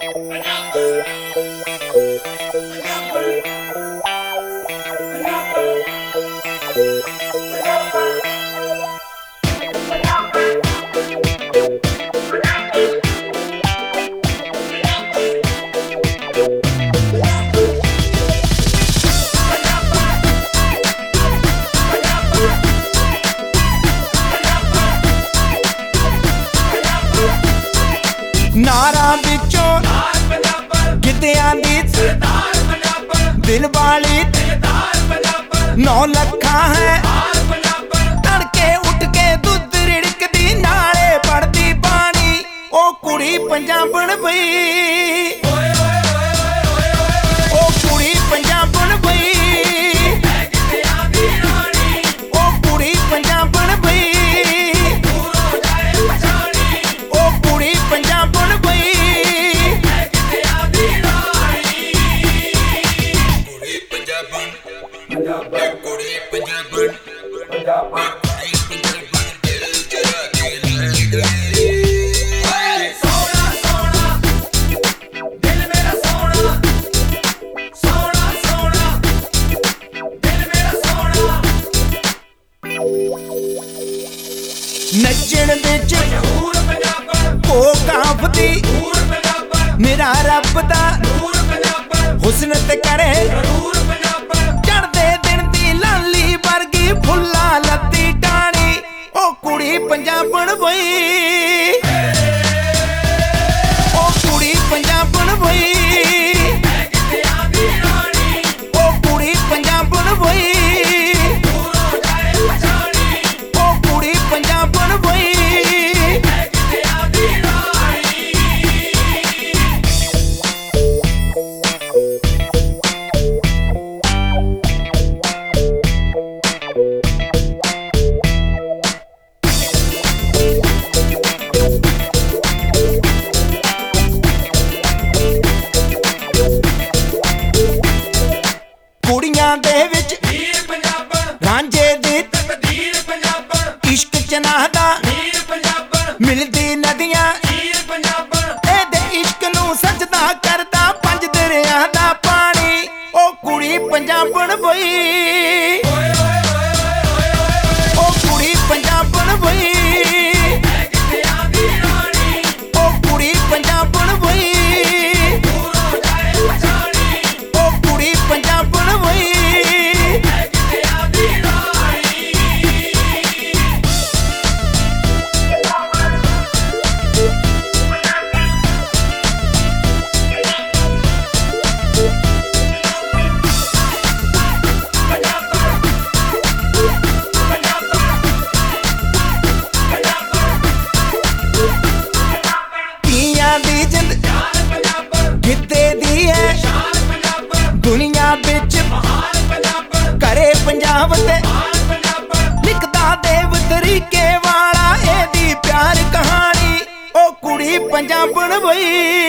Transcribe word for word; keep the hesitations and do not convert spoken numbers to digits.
नारा बिचों गिद्धियां दी दिल वाली नौ लखा है तड़के उठ के दुध रिड़कदी नाले पड़दी पानी ओ कुड़ी पंजाबण पई ओ कुड़ी पंजाबण पई ओ कुड़ी पंजाबण पई ओ कुड़ी पंजाबण पई नचण बिच ओ काफदी मेरा रब दा हुस्न ते करे चढ़दे दिन दी लाली वर्गी फुल्ला लत्ती टाणी ओ कुड़ी पंजाबण पई ओ कुड़ी पंजाबण पई ओ कुड़ी पंजाबण पई ओ कुड़ी पंजाबण पई कुड़ियां दे विच रांझे दी इश्क च नहदा मिलदी नदियां एदे इश्क नूं सजदा करदा पंज दरिया दा पानी ओ कुड़ी पंजाबण पई ओ कुड़ी पंजाबण पई ओ कुड़ी पंजाबण पई ओ कुड़ी पंजाबण पई गिद्धे दी है दुनिया बिच करे पंजाब ते लिखदा देव तरीके वाला एदी प्यार कहानी ओ कुड़ी पंजाबण पई।